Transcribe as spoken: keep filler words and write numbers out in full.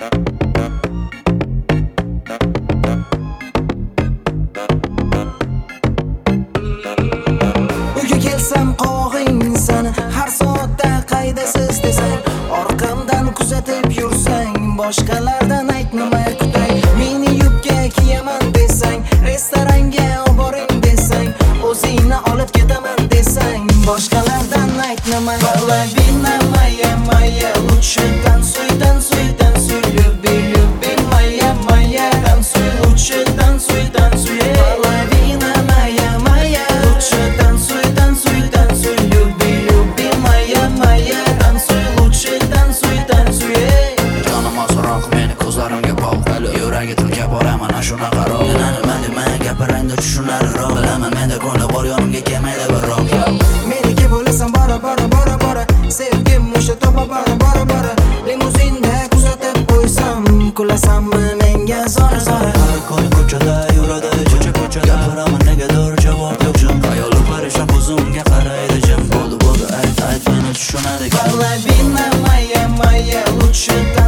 Uyga kelsam qog'ing sani har soatda qaydasiz desang, orqamdan kuzatib yursang, boshqalardan aytmay kutay. Meni yubka kiyaman desang, restoranga olib boring desang, o'zingni olib ketaman desang, boshqalardan aytmay. Половина моя, моя, лучше танцуй, танцуй, танцуй, люби, люби, моя, моя, танцуй, лучше танцуй, танцуй. Половина моя, моя, лучше танцуй, танцуй, танцуй, люби, люби, моя, моя, танцуй, лучше танцуй, танцуy. Jonim ozroq meni ko'zlarimga bog', yuragi tilka boraman ana shunaqa roq. Nima nima gapirangda tushunarliroq, bilaman menda ko'ngli bor, yonimga kelmaydi biroq. Meniki bo'lasan bora bora bora bora, sevgim o'sha topa bora bora bora. Limuzinda kuzatib qo'ysam, kulasanmi menga zora zora. Har kuni ko'chada yuradi ko'cha ko'chada, gapiraman negadir javob yo'q jim. Ayoli parishon ko'zimga qaraydi jim. Bo'ldi bo'ldi ayt ayt meni tushunadi. Половина моя, моя, лучше